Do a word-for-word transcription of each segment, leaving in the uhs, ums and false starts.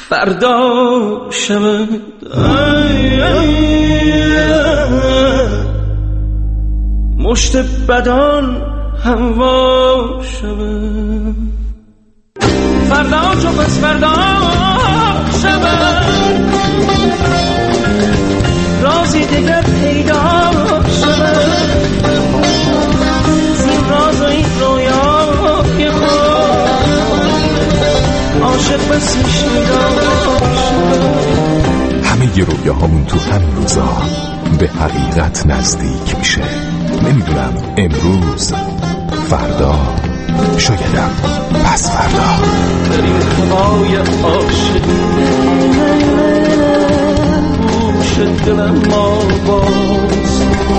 فردا شود مشت بدان هوا شود فردا چو پس فردا شود رازی دیگر پیدا شود زین راز و این رویای خود عاشق بسی شیدا شود. همه ی رویاهامون تو همین روزا به حقیقت نزدیک میشه. نمیدونم امروز، فردا، شایدم پس فردا. در این پای عاشقی گوش دلم ما باز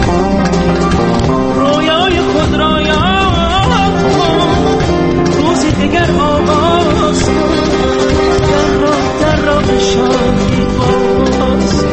رویای خود را یاد کن روزی دیگر آغاز در راه در راه شادی باز.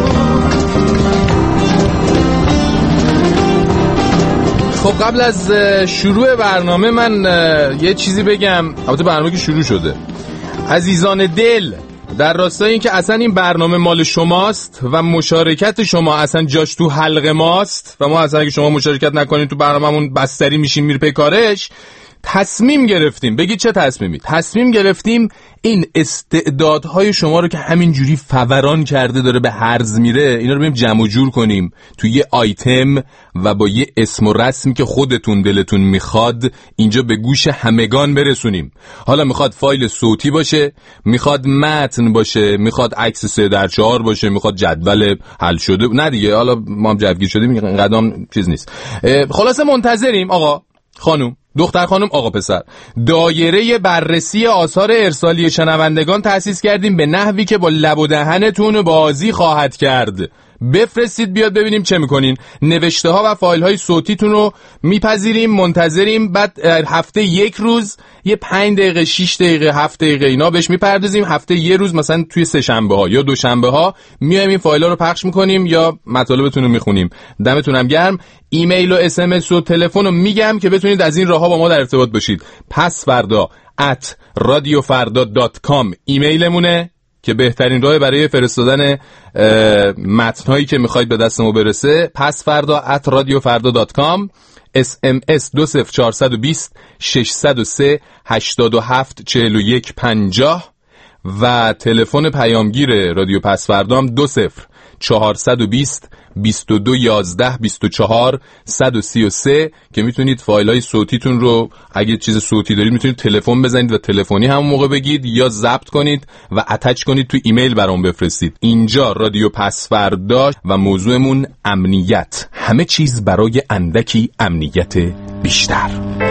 خب قبل از شروع برنامه من یه چیزی بگم. البته برنامه که شروع شده. عزیزان دل، در راستای این که اصلا این برنامه مال شماست و مشارکت شما اصلا جاش تو حلق ماست و ما اصلا اگه شما مشارکت نکنید تو برنامه‌مون بستری میشیم میره پی کارش، تصمیم گرفتیم. بگید چه تصمیمی؟ تصمیم گرفتیم این استعدادهای شما رو که همینجوری فوران کرده داره به هرز میره، اینا رو بریم جمع و جور کنیم توی یه آیتم و با یه اسم و رسمی که خودتون دلتون میخواد اینجا به گوش همگان برسونیم. حالا میخواد فایل صوتی باشه، میخواد متن باشه، میخواد عکس سه در چهار باشه، میخواد جدول حل شده، نه دیگه حالا ما هم جوگیر شدیم این قدم چیز نیست. خلاصه منتظریم آقا خانم، دختر خانم، آقا پسر. دایره بررسی آثار ارسالی شنوندگان تأسیس کردیم به نحوی که با لب و دهنتون بازی خواهد کرد. بفرستید بیاد ببینیم چه میکنین. نوشته ها و فایل های صوتیتون رو میپذیریم، منتظریم. بعد هفته یک روز یه پنج دقیقه شش دقیقه هفت دقیقه اینا بهش میپردازیم. هفته یه روز مثلا توی سه شنبه ها یا دو شنبه ها میایم این فایل ها رو پخش میکنیم یا مطالبتون رو میخونیم. دمتونم گرم. ایمیل و اس ام اس و تلفن رو میگم که بتونید از این راهها با ما در ارتباط باشید. پس فردا ات رادیو فردا دات کام ایمیلمونه که بهترین راه برای فرستادن متن‌هایی که میخواید به دست ما برسه. پس فردا ات رادیو فردا دات کام. اس ام اس دو صفر چهارصد و بیست ششصد و سه هشتاد و هفت چهل و یک پنجاه و تلفن پیامگیر رادیو پس فردا هم دو صفر چهارصد و بیست بیست و دو یازده بیست و چهار صد و سی و سه که میتونید فایل های صوتیتون رو اگه چیز صوتی دارید میتونید تلفن بزنید و تلفنی همون موقع بگید یا ضبط کنید و اتچ کنید تو ایمیل برام بفرستید. اینجا رادیو پس فردا و موضوعمون امنیت. همه چیز برای اندکی امنیت بیشتر.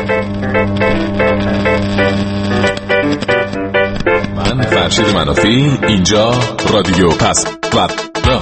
من فرشید منافی، اینجا رادیو پس فردا.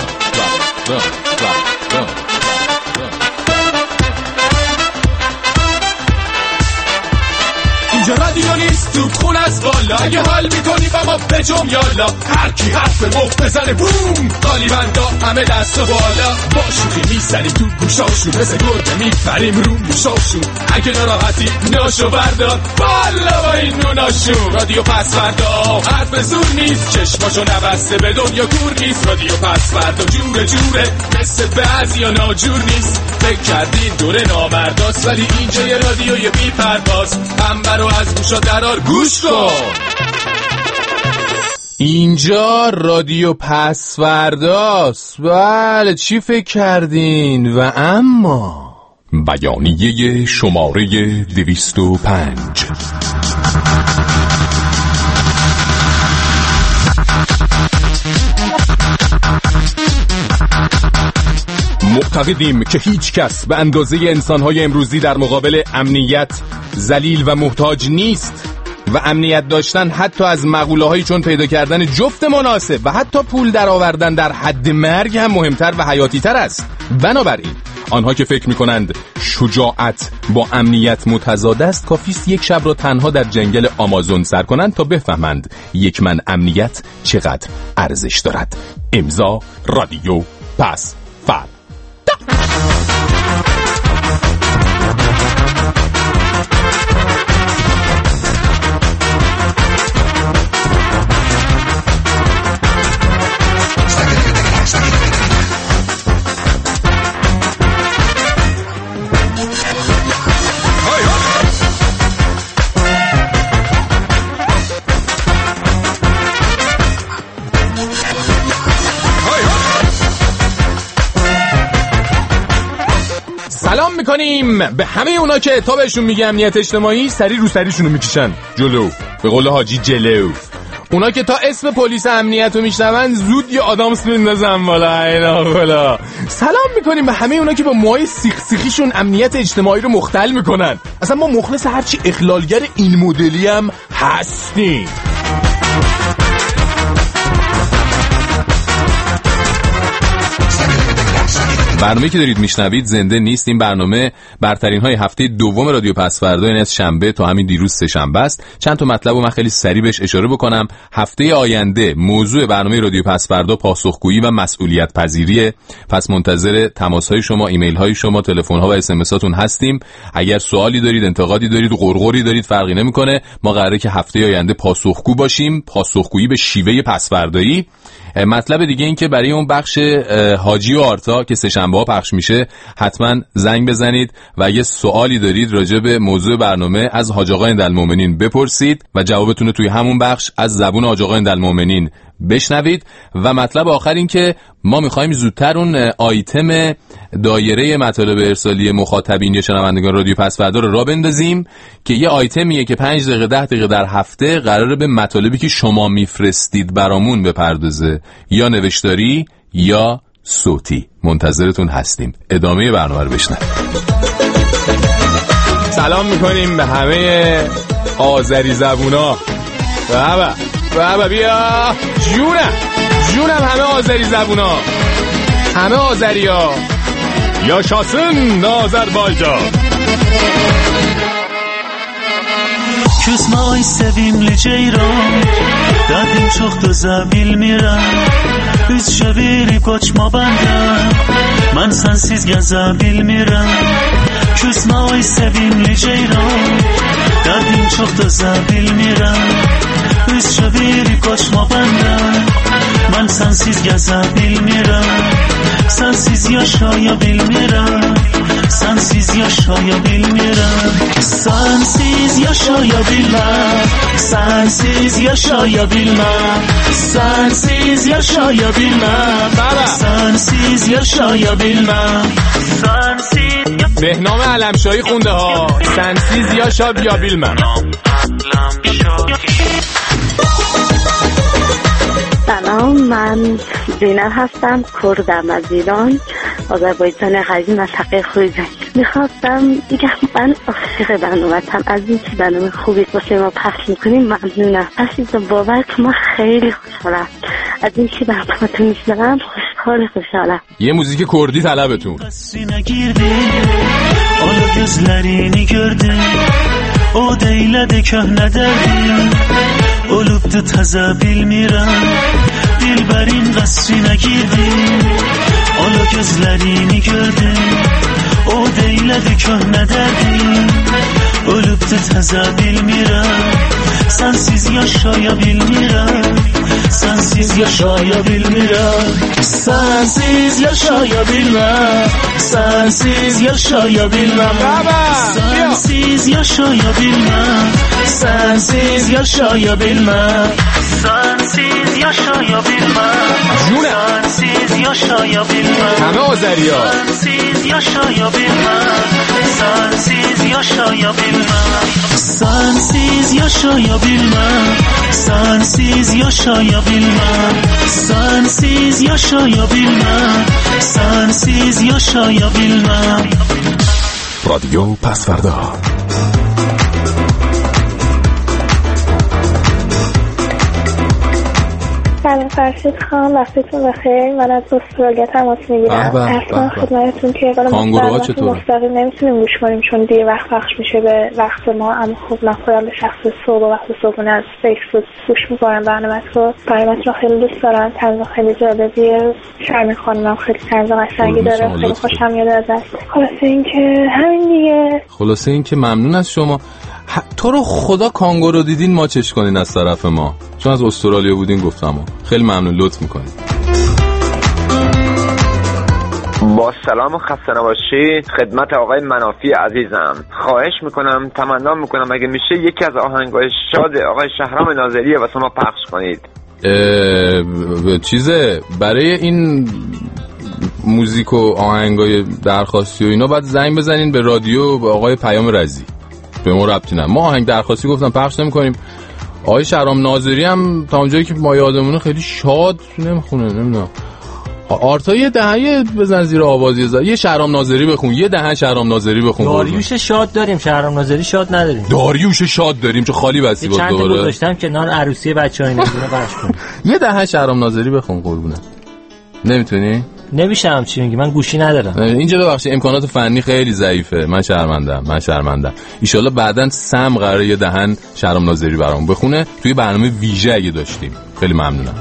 اینجا رادیو نیست تو خون از بالا، اگه حال میکنی با ما بجم یالا، هر کی حرف مفت بزنه بوم، قالی بندا همه دست و بالا، با شوخی میزنیم تو گوشاشون، مثل گرده میپریم رو موشاشون، اگه ناراحتی ناشو بردار بالا با این نوناشون. رادیو پس فردا حرف زور نیست، چشماشو نبسته به دنیا کور نیست. رادیو پس فردا جوره جوره مثل بعضی یا ناجور نیست. فکر کردین دوره نامرداست ولی اینجا یه رادیوی بی پرواز، انبر رو از گوشا درار گوش کن. اینجا رادیو پس فرداست. بله چی فکر کردین؟ و اما بیانیه شماره دویست و پنج. معتقدیم که هیچ کس به اندازه انسان‌های امروزی در مقابل امنیت ذلیل و محتاج نیست و امنیت داشتن حتی از مقوله‌هایی چون پیدا کردن جفت مناسب و حتی پول درآوردن در حد مرگ هم مهمتر و حیاتی‌تر است. بنابراین آنها که فکر می‌کنند شجاعت با امنیت متضاد است، کافیست یک شب را تنها در جنگل آمازون سر کنند تا بفهمند یک من امنیت چقدر ارزش دارد. امضا رادیو پس فردا. میکنیم به همه اونا که تا بهشون میگه امنیت اجتماعی سری رو سریشونو میکشن جلو، به قول حاجی جلو. اونا که تا اسم پلیس امنیت رو میشنون زود یه آدامس میندازن بالا. اینا بالا. سلام میکنیم به همه اونا که با موهای سیخ سیخیشون امنیت اجتماعی رو مختل میکنن. اصلا ما مخلص هرچی اخلالگر این مدلی هم هستیم. برنامه‌ای که دارید میشنوید زنده نیست. این برنامه برترین های هفته دوم رادیو پسفردا، یعنی از شنبه تا همین دیروز سه شنبه است. چند تا مطلب رو من خیلی سریع بهش اشاره بکنم. هفته آینده موضوع برنامه رادیو پسفردا پاسخگویی و مسئولیت پذیریه. پس منتظر تماس‌های شما، ایمیل‌های شما، تلفن‌ها و اس ام اس‌هاتون هستیم. اگر سوالی دارید، انتقادی دارید، قرقری دارید، فرقی نمی‌کنه. ما قراره که هفته آینده پاسخگو باشیم، پاسخگویی به شیوه پسفردایی. مطلب دیگه این که برای اون بخش حاجی و آرتا که سه شنبه ها پخش میشه حتما زنگ بزنید و اگه سوالی دارید راجع به موضوع برنامه از حاج آقا عندالمؤمنین بپرسید و جوابتون رو توی همون بخش از زبون حاج آقا عندالمؤمنین بشنوید. و مطلب آخر این که ما میخوایم زودتر اون آیتم دایره مطالب ارسالی مخاطبین یا شنوندگان رادیو پسفردا رو راه بندازیم که یه آیتمیه که پنج دقیقه ده دقیقه در هفته قراره به مطالبی که شما میفرستید برامون بپردازه، یا نوشتاری یا صوتی. منتظرتون هستیم. ادامه برنامه رو بشنوید. سلام میکنیم به همه آذری زبونا. بابا بابا بیا جونم جونم همه آذری زبونا، همه آذریا یا شاسن آذربایجان. Küsmay sevimli ceyran Derdim çoxdur zabil miram Üz çevirib qoçma bəndən Mən sənsiz gəzə bilmirəm Küsmay sevimli ceyran Derdim çoxdur zabil miram Üz çevirib qoçma bəndən Mən sənsiz gəzə bilmirəm Sənsiz yaşaya bilmirəm Sənsiz yaşaya bilmirəm Sənsiz yaşaya bilməm Sənsiz yaşaya bilməm Sənsiz yaşaya bilməm Sənsiz yaşaya bilməm Sənsiz بهنام علمشاهی خونده ها. سنسیز یاشا بیا بیلمم. سلام، من زینب هستم، کردم از ایران، آذربایجان غربی، منطقه خویزه. میخواستم بگم من عاشق برنامه‌ام، از این که برنامه خوبی واسه ما پخش میکنیم ممنونم. اصلا باور که ما خیلی خوشحالم از این که برنامه‌تون میشنوم، خوشحال خوشحالم. یه موزیک کردی طلبتون. Ola gözlərini gördüm O deylədi köhnə dərdim Olubdu təzə bilmirəm Dilbərin qəsrinə girdim Ola gözlərini gördüm O deylədi köhnə dərdim Olubdu təzə bilmirəm Sənsiz yaşaya bilmirəm Sənsiz yaşaya bilmirəm Sənsiz yaşaya bilməm Sənsiz yaşaya bilməm Sənsiz yaşaya bilməm Sənsiz yaşaya bilməm Sənsiz yaşaya bilməm Sənsiz yaşaya bilməm همه آذریا Sənsiz yaşaya bilməm Sənsiz yaşaya bilməm Sənsiz yaşaya bilməm Sənsiz yaşaya bilməm Sənsiz yaşaya bilməm Sənsiz yaşaya bilməm رادیو پسفردا. سلام فرشید خان، وقتتون بخیر. من از استرالیا تماس میگیرم. اصلا خدمتتون توی قال مستقیم نمیتونیم گوش کنیم چون دیر وقت پخش میشه به وقت ما، اما خب من خودم به شخص صبح و وقت صبحونه از فیسبوک گوش میکنم برنامه رو. برنامه‌تون خیلی دوست دارم، طنز خیلی جالبیه. شرمی خانمم خیلی طنز قشنگی داره، خیلی خوشم میاد ازش. خلاصه اینکه همین دیگه. خلاصه اینکه ممنون از شما. ح... تو رو خدا کانگورو دیدین ما چش کنین از طرف ما، چون از استرالیا بودین گفتم. خیلی ممنون، لطف میکنین. با سلام و خسته نباشید خدمت آقای منافی عزیزم. خواهش میکنم، تمنا میکنم اگه میشه یکی از آهنگای شاد آقای شهرام ناظری واسه ما پخش کنید. چیزه برای این موزیک و آهنگای درخواستی و اینا باید زنگ بزنین به رادیو به آقای پیام رضی. به ما ربطی نداره. ما آهنگ درخواستی گفتم پخش نمی‌کنیم. آقای شهرام ناظری هم تا اونجایی که ما یادمونه خیلی شاد نمیخونه. نمیدونم آرتا یه دهه بزن زیر آوازی زد. یه شهرام ناظری بخون، یه دهه شهرام ناظری بخون. داریوش شاد داریم، شهرام ناظری شاد نداریم. داریوش شاد داریم چه خالی بسی بود دوباره. چند تا گذاشتم کنار عروسی بچه‌ها اینا پخش کن. یه دهه شهرام ناظری بخون قربونه. نمیتونی؟ نمیشم چی میگی، من گوشی ندارم. اینجا ببخشید امکانات فنی خیلی ضعیفه. من شرمندم. من شرمندم. ان شاءالله بعدن سم قراره یه دهن شهرام ناظری برام بخونه توی برنامه ویژه اگه داشتیم. خیلی ممنونم.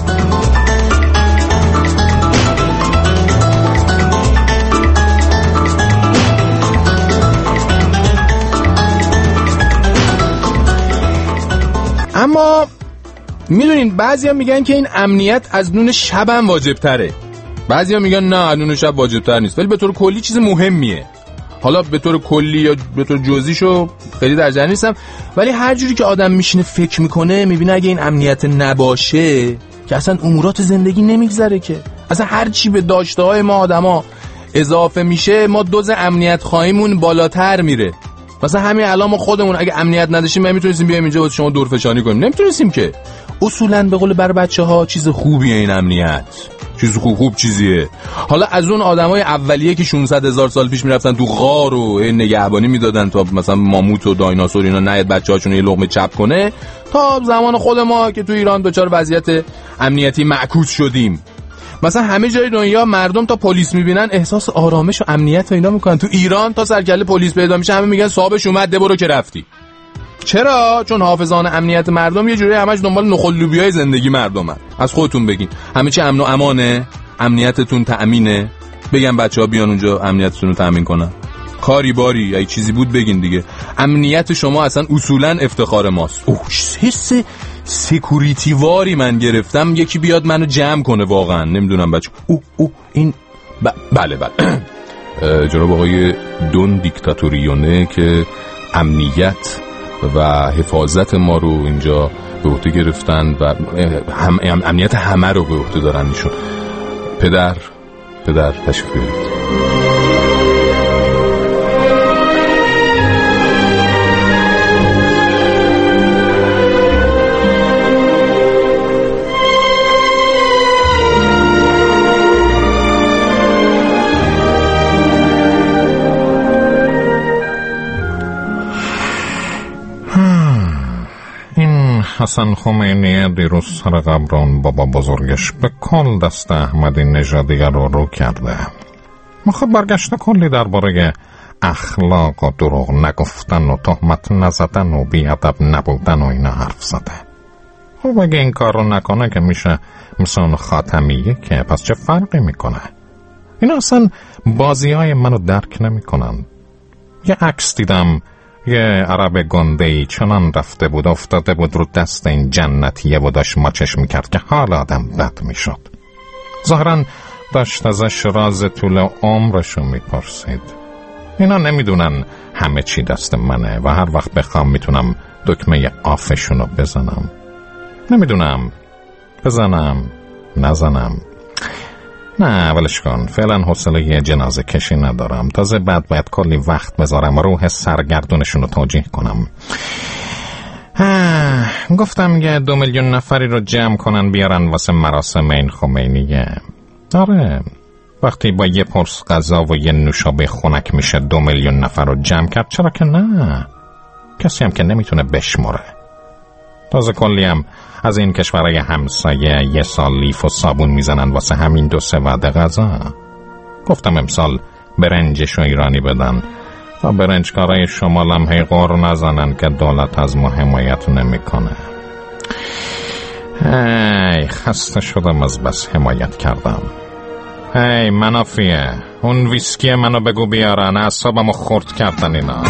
اما میدونین بعضیا میگن که این امنیت از نون شب هم واجب تره، بعضیا میگن نه نون شب واجب تر نیست، ولی به طور کلی چیز مهمیه. حالا به طور کلی یا به طور جزئیشو خیلی در جریان نیستم، ولی هر جوری که آدم میشینه فکر میکنه میبینه اگه این امنیت نباشه که اصلا امورات زندگی نمیگذره، که اصلا هر چی به داشته های ما آدما اضافه میشه ما دوز امنیت خواهیمون بالاتر میره. مثلا همین الان ما خودمون اگه امنیت نداشتیم نمیتونستیم بیایم اینجا واسه شما دورفشانی کنیم، نمیتونستیم که. اصولا به قول بر بچه‌ها چیز خوبیه این امنیت، چیز خوب خوب چیزیه. حالا از اون آدمای اولیه که ششصد هزار سال پیش میرفتن تو غار و نگهبانی میدادن تا مثلا ماموت و دایناسور اینا نیاد بچه‌هاشون یه لقمه چپ کنه، تا زمان خود ما که تو ایران دچار وضعیت امنیتی معکوس شدیم. مثلا همه جای دنیا مردم تا پلیس میبینن احساس آرامش و امنیت و اینا میکنن. تو ایران تا سرکله پلیس پیدا میشه همه میگن صاحبش اومد ده برو که رفتی. چرا؟ چون حافظان امنیت مردم یه جوری همش دنبال نخل لوبیای زندگی مردمن. از خودتون بگین همه چی امن و امانه، امنیتتون تأمینه، بگن بچه‌ها بیان اونجا امنیتتون رو تأمین کنن. کاری باری یا چیزی بود بگین دیگه. امنیت شما اصلا اصولا افتخار ماست. اوه حس سکوریتی واری من گرفتم، یکی بیاد منو جمع کنه واقعا. نمیدونم بچه او او این ب... بله بله جناب آقای دون دیکتاتوریونه که امنیت و حفاظت ما رو اینجا به عهده گرفتن و هم... امنیت همه رو به عهده دارن ایشون. پدر پدر تشریف بیارید. حسن خمینی دیروز سر قبران بابا بزرگش به کل دست احمدی نژادی رو رو کرده. میخواد برگشته کلی درباره اخلاق و دروغ نگفتن و تهمت نزدن و بیادب نبودن و اینا حرف زده. خب اگه این کار رو نکنه که میشه مثل اون خاتمیه که پس چه فرقی میکنه؟ اینا اصلا بازی های منو درک نمیکنن. یه عکس دیدم یه عرب گنده‌ای چنان رفته بود افتاده بود رو دست این جنتیه و داشت ماچش میکرد که حال آدم بد میشد. ظاهراً داشت ازش راز طول عمرشو میپرسید. اینا نمیدونن همه چی دست منه و هر وقت بخوام میتونم دکمه آفشونو بزنم. نمیدونم بزنم نزنم. نه ولش کن، فعلا حوصله یه جنازه کشی ندارم. تازه بعد باید کلی وقت بذارم روح سرگردونشون رو توجیه کنم. گفتم یه دو میلیون نفری رو جمع کنن بیارن واسه مراسم این خمینیه. آره وقتی با یه پرس غذا و یه نوشابه خنک میشه دو میلیون نفر رو جمع کرد، چرا که نه؟ کسی هم که نمیتونه بشمره. تازه کلی هم از این کشورهای همسایه یه سال لیف و صابون میزنن واسه همین دو سه وعده غذا. گفتم امسال برنجش و ایرانی بدن تا برنجکارای شمال هم هی غار نزنن که دولت از ما حمایت نمیکنه. هی خسته شدم از بس حمایت کردم. هی منافیه اون ویسکی منو بگو بیارن، اعصابمو خرد کردن اینا.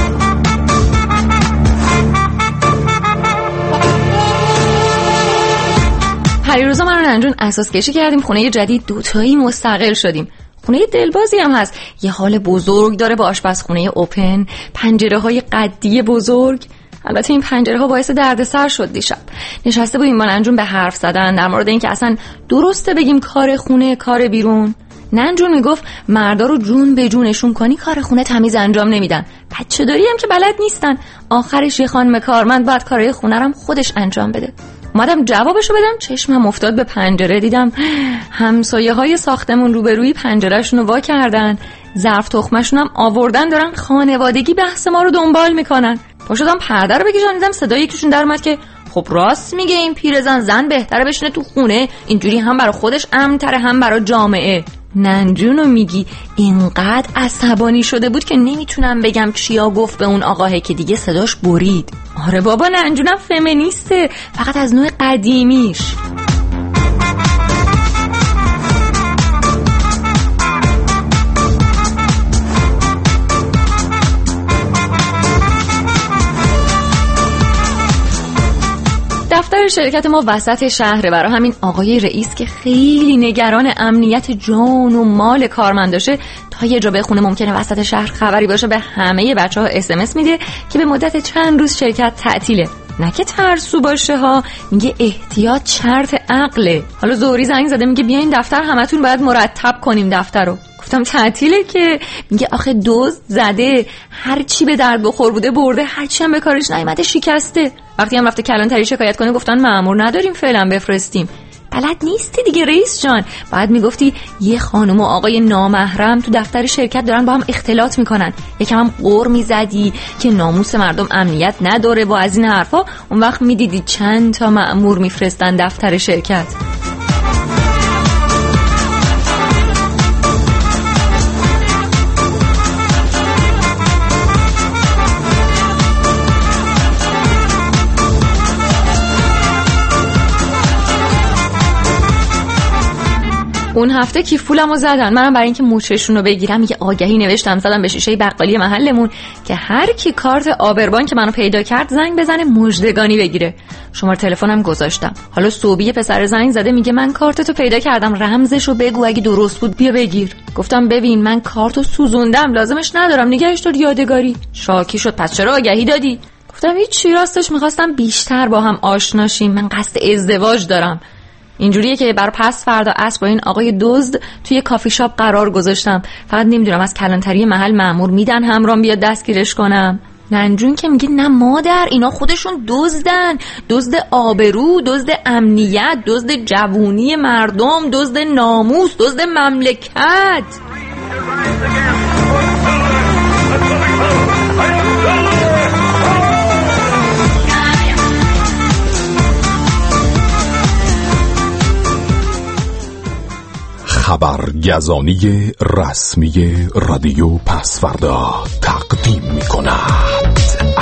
پریروزا من رو ننجون اساس کشی کردیم، خونه جدید دوتایی مستقل شدیم. خونه دلبازی هم هست، یه حال بزرگ داره با آشپزخونه اوپن، پنجره های قدی بزرگ. البته این پنجره ها باعث دردسر شد دیشب. نشسته بودیم با ننجون به حرف زدن در مورد این که اصلا درسته بگیم کار خونه کار بیرون. ننجون میگفت مردا رو جون به جونشون کنی کار خونه تمیز انجام نمیدن، بچه داری هم که بلد نیستن، آخرش یه خانم کارمند باید کارهای خونه رو خودش انجام بده. اومدم جوابشو بدم، چشمم افتاد به پنجره، دیدم همسایه های ساختمون روبروی پنجرهشون رو وا کردن، ظرف تخمشون هم آوردن، دارن خانوادگی بحث ما رو دنبال میکنن. پا شدم پرده رو بکشم، دیدم صدای یکیشون در اومد که خب راست میگه این پیرزن، زن بهتره بشینه تو خونه، اینجوری هم برای خودش امن‌تره هم برای جامعه. ننجونو میگی اینقدر عصبانی شده بود که نمیتونم بگم چیا گفت به اون آقاه که دیگه صداش برید. آره بابا ننجونم فمینیسته، فقط از نوع قدیمیش. دفتر شرکت ما وسط شهره، برای همین آقای رئیس که خیلی نگران امنیت جان و مال کارمنداشه تا یه جا بخونه ممکنه وسط شهر خبری باشه به همه بچه‌ها اس ام اس میده که به مدت چند روز شرکت تعطیله. نه که ترسو باشه ها، میگه احتیاط شرط عقله. حالا زوری زنگ زده میگه بیاین دفتر، همتون باید مرتب کنیم دفتر رو. گفتم تعطیله که؟ میگه آخه دزد زده، هر چی به درد بخور بوده برده، هر چی هم به کارش نیامده شکسته. وقتی هم رفته کلانتری شکایت کنه گفتن مأمور نداریم فعلا بفرستیم. بلد نیستی دیگه رئیس جان، بعد میگفتی یه خانم و آقای نامحرم تو دفتر شرکت دارن با هم اختلاط میکنن، یکم هم قور میزدی که ناموس مردم امنیت نداره با از این حرفا، اون وقت میدیدی چند تا مأمور میفرستن دفتر شرکت. اون هفته کیفولمو زدن، منم برای اینکه موچشون رو بگیرم یه آگهی نوشتم زدم به شیشه بقالی محلمون که هر کی کارت آبربان که منو پیدا کرد زنگ بزنه مژدگانی بگیره. شماره تلفنم گذاشتم. حالا صوبی پسر زنگ زده میگه من کارتتو پیدا کردم، رمزشو بگو اگه درست بود بیا بگیر. گفتم ببین من کارتو سوزوندم، لازمش ندارم، نگهش دار یادگاری. شاکی شد پس چرا آگهی دادی؟ گفتم هیچی، راستش میخواستم بیشتر با هم آشنا شیم، من قصد ازدواج دارم. اینجوریه که بر پس فردا عصر با این آقای دزد توی کافی شاپ قرار گذاشتم، فقط نمیدونم از کلانتری محل مأمور میدن همراهم بیاد دستگیرش کنم. ننجون که میگه نه مادر اینا خودشون دزدن، دزد آبرو، دزد امنیت، دزد جوونی مردم، دزد ناموس، دزد مملکت. خبرگزانی رسمی رادیو پسوردا تقدیم می کند.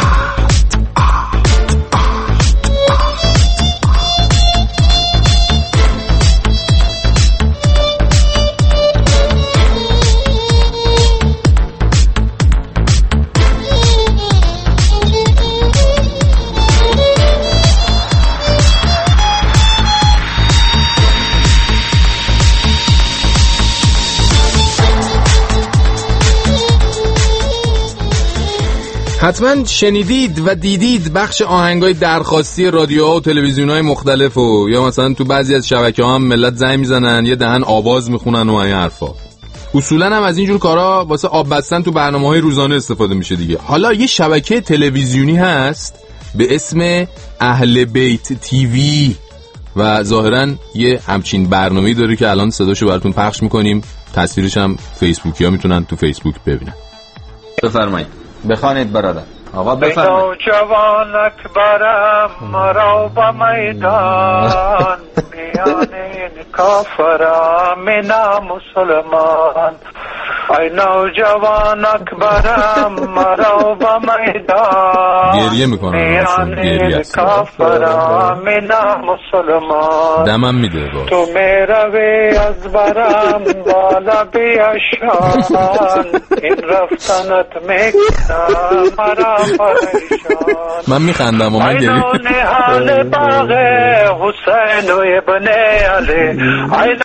حتما شنیدید و دیدید بخش آهنگای درخواستی رادیوها و تلویزیونهای مختلف و یا مثلا تو بعضی از شبکه‌ها هم ملت زنگ میزنن یه دهن آواز میخونن و این حرفا. اصولا هم از اینجور کارا واسه آب بستن تو برنامه‌های روزانه استفاده میشه دیگه. حالا یه شبکه تلویزیونی هست به اسم اهل بیت تیوی و ظاهرا یه همچین برنامه‌ای داره که الان صداشو براتون پخش میکنیم، تصویرش هم فیسبوکی‌ها میتونن تو فیسبوک ببینن. بفرمایید. بخوانید برادر. آقا بفرمایید. جوان اکبرم مرا با میدان میانین کافرم نه مسلمان. ای نوجوان اکبرم مرا با میدان گریه میکنم میانین کافرم نه مسلمان. دمم میده باز تو میروی از برم بالا بیاشان این رفتنت میکنم مرا پریشان. من میخندم و من گریه اینو نهال باغ حسین و ابن علی.